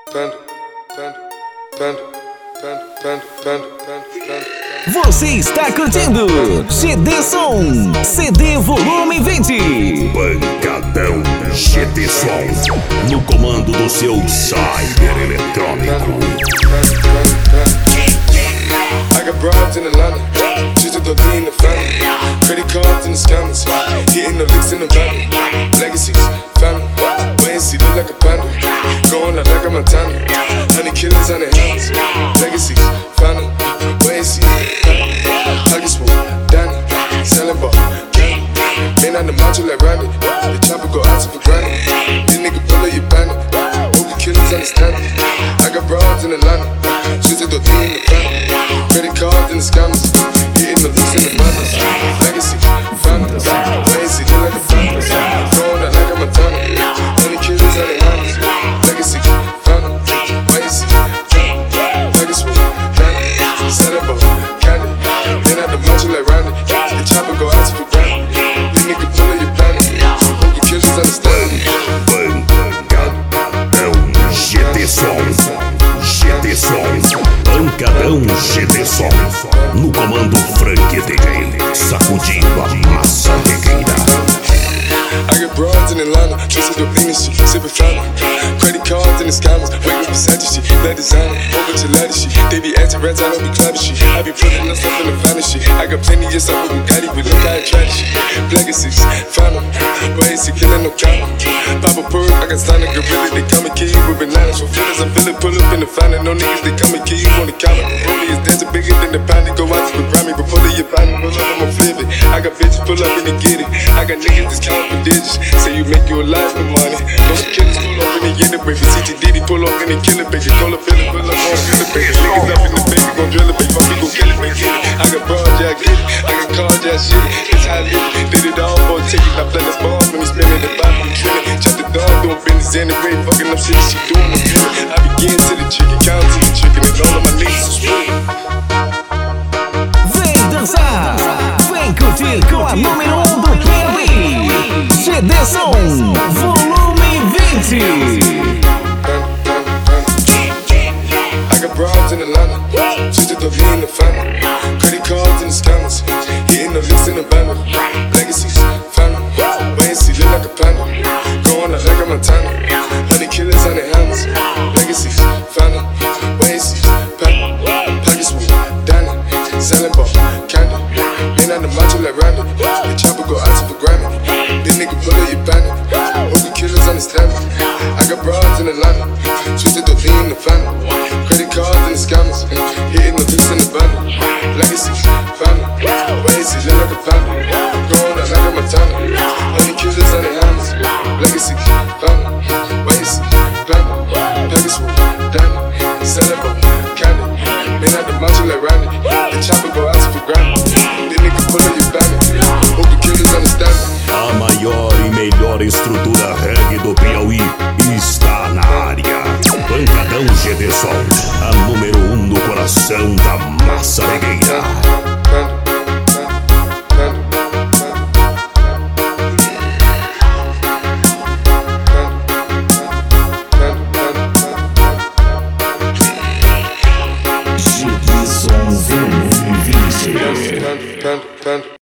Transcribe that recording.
Você está curtindo GD Som, CD Volume 20. Pancadão GD Som, no comando do seu cyber eletrônico. I got broads in Atlanta, just to throw in the family. Credit cards in the scammers, hitting the licks in the valley. Legacies, family, wait and see, look like a panda. Going out like a Montana, honey killers on their hands. Legacies, family, wait and see, pockets full, Danny, selling ball, candy. Been on the macho like Randy, the chopper go out to for granted. This nigga pull up your bandit, hope the killers understand it. I got broads in Atlanta, just to throw in the family. Credit cards and the scammers, hitting the loose in the madness. Legacy, family, lazy, look like a family. Going out like a Montana, honey killers on their hands. Legacy, family, lazy, legacy, candy, selling ball, candy. Been out the macho like Randy, the chopper go out for granted. This nigga pull up your planet, hope the killers understand it. Pancadão GD Som, GD Som, Pancadão GD Som, no comando Frank DJ, sacudindo a massa regueira. I got broads in Atlanta, twisted the business shit, sippin' fountain. Credit cards and the scammers, waiting percentage shit, that designer, over to ladder shit. They be acting rats, I don't be clapping shit. I be putting myself in the finest shit. I got plenty just up with Bugatti, but look how I try this shit. Legacies, final, ways to killing no counter. Pop a perk, I got signed a gorilla, they come and kill you with bananas. For feelings, I'm feeling, pull up in the fountain. No niggas, they come and kill you on the counter. Rollie is dancing bigger than the pound, go out to the Grammy, but pull up your pound, pull up, I'ma flip it. I got bitches pull up and they get it. I got niggas that's counting for digits. Say you make you a life of money. Most killers pull up and they get it, baby. CTDD pull up and they kill it, baby. Call a feeling, pull up, gon' feel it, baby. Niggas up in the baby, gon' drill it, baby. Fuck it, gon' kill it, baby. I got broad, yeah, I get it. I got cars, yeah, shit it. It's how I live it. Did it all for a ticket. I play the ball when we spinning the bottom and killing. Chop the dog, doing business anyway. Fucking up shit, she doing the feeling. I begin to the chicken, count to the chicken, and all of my niggas is split. Vem dançar, vem curtir com a número 1 do Play. GD Som, Volume 20. I got broads in Atlanta, just to throw in the family. Credit cards and the scammers, hitting the licks in the banner. Legacies, family, wait and see, look like a panda. Going out like a Montana, honey killers on their hands. Legacies, family, wait and see, family, pockets full, Danny, selling ball, candy. Been on the macho like Randy, the chopper go out to for granted. This nigga pull up your bandit, hope the killers understand me. I got broads in Atlanta, twisted the in the family. Credit cards and the scammers, hitting the licks in the banner. Legacy, family, ways to look like a family. Going out like a Montana, honey killers on their hands. Legacy, family, ways, family, package full, Danny, selling ball, candy. Been out the macho like Randy, the chopper go out for granted. This nigga pull up your bandit, hope the killers understand me. A maior e melhor estrutura